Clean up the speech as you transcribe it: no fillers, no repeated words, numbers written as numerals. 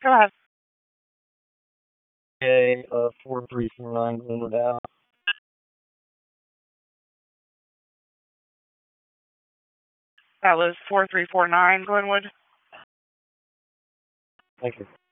Go ahead. Okay, 4349 Glenwood Ave. That was 4349 Glenwood. Thank you.